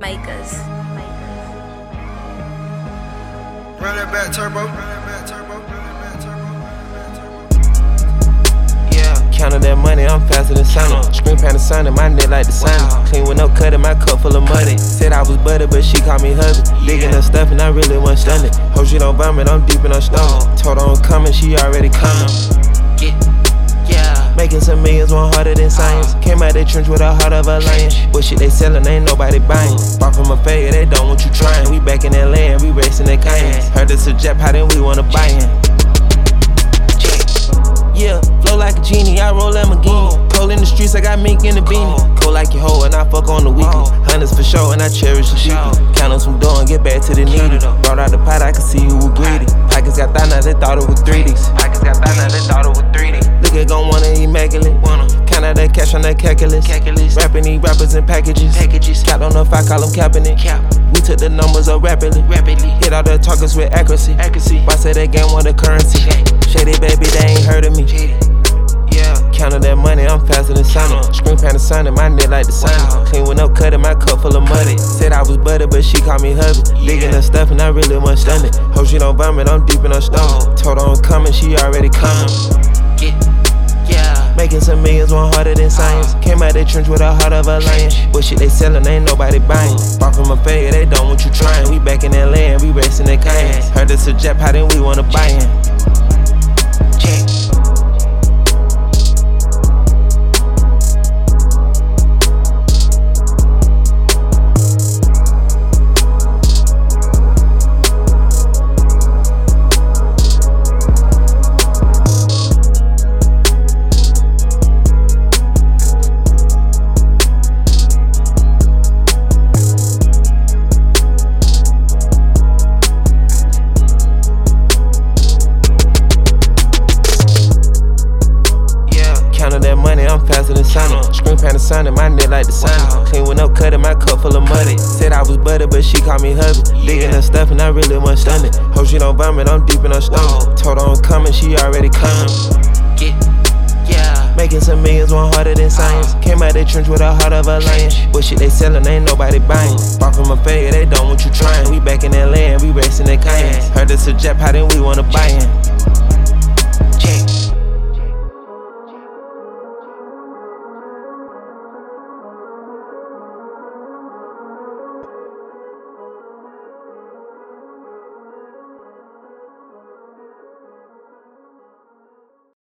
Makers. Run that back turbo. Counting that money, I'm faster than Sonic. Screen Panasonic, my neck like the Sonic. Clean with no cutting, my cup full of muddy. Said I was butter, but she called me hubby. Digging her stuff and I really wasn't stunned. Hope she don't vomit, I'm deep in her stomach. Told her I'm coming, she already coming. Making some millions, one harder than science. Came out the trench with a heart of a lion. Bullshit they selling, ain't nobody buying. Bought from a failure, they don't want you trying. We back in LA and we racing that Cayenne. Heard it's a jet, how then we wanna buy in. Yeah, flow like a genie, I roll Lamborghini. Cold in the streets, I got mink in the beanie. Cold like your hoe and I fuck on the weekly. Hundreds for sure and I cherish the deeply. Count on some dough and get back to the needy. Brought out the pot, I could see who was greedy. Pockets got thought, now they thought it was 3Ds. Nigga gon' want it immaculate. Count out that cash on that calculus. Rapping these rappers in packages. Capped on the 5, call them capping it. We took the numbers up rapidly. Hit all the targets with accuracy. Why say that game want the currency? Shady baby, they ain't heard of me. Counting that money, I'm faster than Sonic. Screen Panasonic, my neck like the Sonic. Clean with no cutting, my cup full of muddy. Said I was butter, but she called me hubby. Digging her stuff and I really wasn't stunned. Hope she don't vomit, I'm deep in her stomach. Told her I'm coming, she already coming. Making some millions, one harder than science. Came out the trench with a heart of a lion. Bullshit they selling, ain't nobody buying. Bought from a failure, they don't want you trying. We back in LA and we racing that Cayenne. Heard it's a jet, how then we wanna buy in. That money, I'm faster than Sonic. Screen Panasonic, my neck like the Sonic. Clean with no cutting, my cup full of muddy. Said I was butter, but she called me hubby. Digging her stuff and I really wasn't stunned. Hope she don't vomit, I'm deep in her stomach. Told her I'm coming, she already coming. Making some millions, one harder than science. Came out the trench with a heart of a lion. Bullshit they selling, ain't nobody buying. Bought from a failure, they don't want you trying. We back in LA and we racing that Cayenne. Heard it's a jet, how then we wanna buy in.